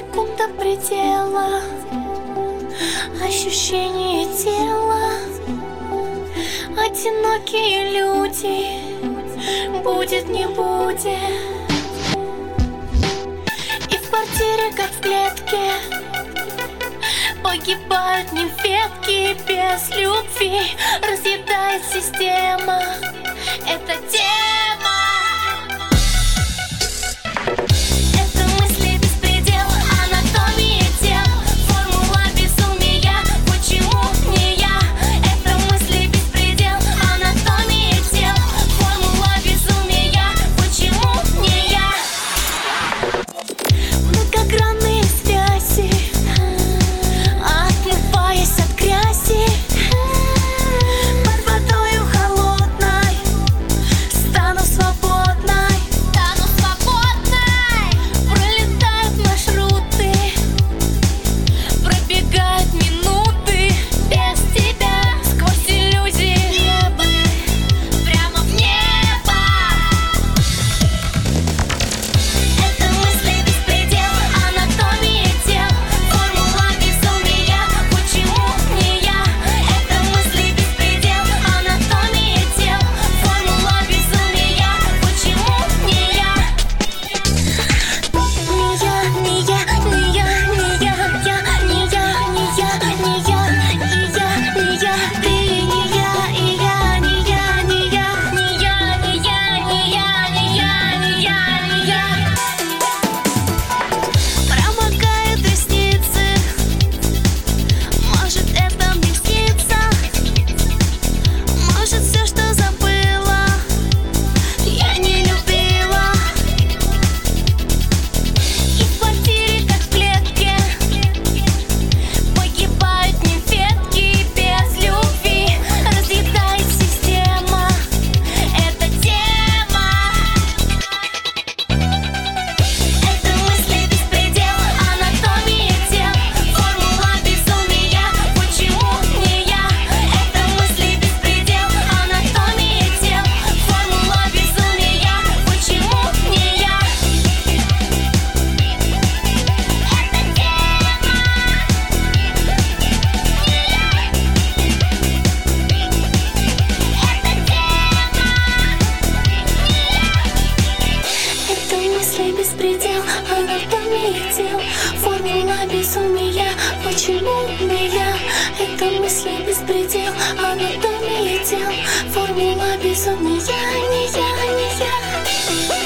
секунда предела, ощущение тела. Одинокие люди, будет не будет. И в квартире, как в клетке, погибают нимфетки без любви. Разъедает система эта тема. Это мысли беспредел, анатомия тел, формула безумия, почему не я? Это мысли беспредел, анатомия тел, формула безумия, почему не я? Многогранные связи, отмываясь от грязи, под водою холодной стану свободной, пролетают маршруты, пробегают минуты без тебя, сквозь иллюзии, прямо в небо. Это мысли беспредел, анатомия тел, формула безумия, почему не я? Это мысли беспредел, анатомия тел, формула безумия, почему не я? Не я, не я, не я, не я, не я, не я, не я, не я, ты не я, и я, не я, не я, не я, не я, не я, не я, не я, не я. Промокают ресницы, может, это мне снится, может, все, что забыла, я не любила. И в квартире, как в клетке, погибают нимфетки без любви. Разъедает система эта тема. Это мысли беспредел, анатомия тел, формула безумия, почему не я? Это мысли беспредел, анатомия тел, формула безумия, почему не я? Это мысли беспредел, анатомия тел, формула безумия, почему не я? Это мысли беспредел, анатомия тел, формула безумия, не я, не я.